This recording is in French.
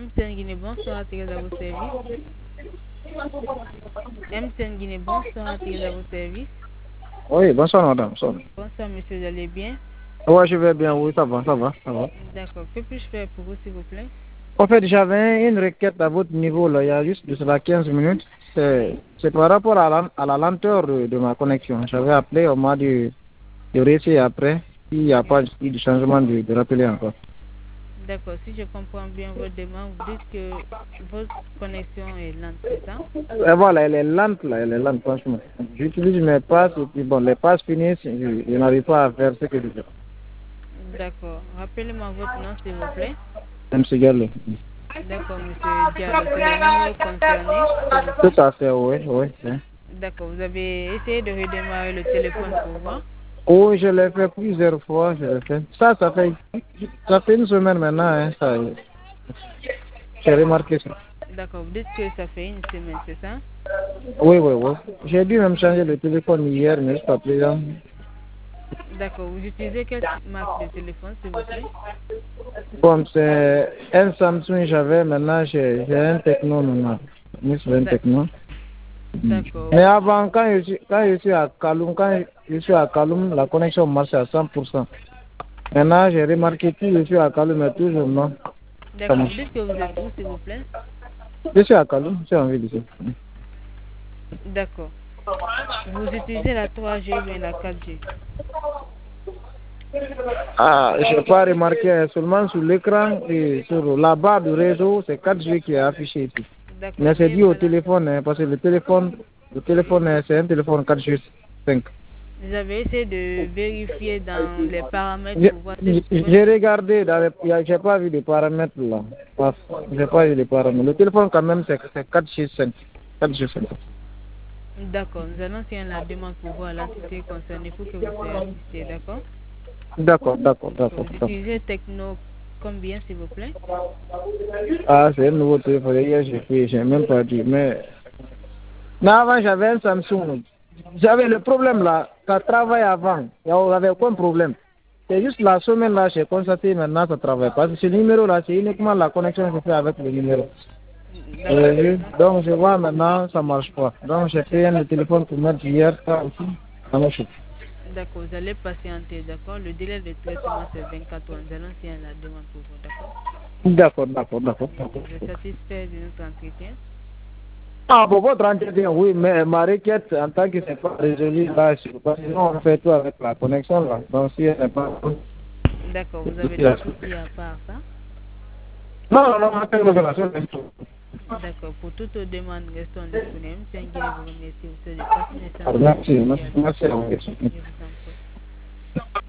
MTN Guinée, bonsoir, très à vos services. MTN Guinée, bonsoir, très à vos services. Oui, bonsoir madame. Bonsoir monsieur, vous allez bien? Ouais, je vais bien, oui, ça va, ça va, ça va. D'accord, que puis-je faire pour vous s'il vous plaît? En fait, j'avais une requête à votre niveau, là, il y a juste de cela 15 minutes. C'est par rapport à la lenteur de ma connexion. J'avais appelé, on m'a dit de réessayer après. S'il n'y a pas eu de changement, de rappeler encore. D'accord, si je comprends bien votre demande, vous dites que votre connexion est lente, c'est ça? Et voilà, elle est lente, là, elle est lente, franchement. J'utilise mes passes, et puis bon, les passes finissent, je n'arrive pas à faire ce que je veux. D'accord, rappelez-moi votre nom s'il vous plaît. MC Gallo. D'accord, monsieur Diallo, c'est le numéro concerné. Tout à fait, oui, oui. D'accord, vous avez essayé de redémarrer le téléphone pour voir? Oui, je l'ai fait plusieurs fois, je l'ai fait. Ça fait une semaine maintenant, hein, ça. J'ai remarqué ça. D'accord, vous dites que ça fait une semaine, c'est ça? Oui, oui, oui. J'ai dû même changer le téléphone hier, mais jusqu'à présent. D'accord, vous utilisez quelle marque de téléphone, s'il vous plaît? Bon, c'est un Samsung j'avais, maintenant j'ai un Tecno maintenant. C'est un Tecno. D'accord. Mais avant, quand je suis à Kaloum, la connexion marche à 100%. Maintenant, j'ai remarqué que je suis à Kaloum, mais toujours non. D'accord, vous dites que vous êtes où, s'il vous plaît? Je suis à Kaloum, je suis en ville ici. D'accord. Vous utilisez la 3G ou bien la 4G? Ah, je n'ai pas remarqué, hein, seulement sur l'écran et sur la barre du réseau, c'est 4G qui est affiché ici. D'accord, Mais c'est veuillez dû au balancer. téléphone, hein, parce que le téléphone, c'est un téléphone 4G 5. Vous avez essayé de vérifier dans les paramètres J'ai pour voir j'ai regardé, j'ai pas vu les paramètres là. J'ai pas vu les paramètres. Le téléphone quand même c'est 4G 5. 4G 5. D'accord, nous allons faire la demande pour voir l'entité concernée pour que vous soyez assisté, d'accord? D'accord, d'accord, d'accord. Vous utilisez Techno combien, s'il vous plaît? Ah, c'est un nouveau téléphone. Hier, j'ai même pas dit. Mais avant, j'avais un Samsung. J'avais le problème là, ça travaille avant. Il y avait aucun problème. C'est juste la semaine là, j'ai constaté maintenant ça travaille. Parce que ce numéro là, c'est uniquement la connexion que je fais avec le numéro. Donc je vois maintenant, ça marche pas. Donc j'ai pris un téléphone pour mettre hier, ça aussi, ça marche. D'accord, vous allez patienter, d'accord? Le délai de traitement c'est 24 heures. Nous allons faire la demande pour vous, d'accord? D'accord. Vous êtes satisfait de notre entretien? Ah, pour votre entretien, oui, mais ma requête, en tant que c'est pas résolu, là, je sais pas, sinon on fait tout avec la connexion, là. Donc, si elle n'est pas... D'accord, vous avez d'autres soucis à part ça? Non, appelle la relation. D'accord, pour toute demande, restons disponibles. C'est un guide vous remercie. Vous souhaitez de passer une excellente journée. Merci. Je vous en prie.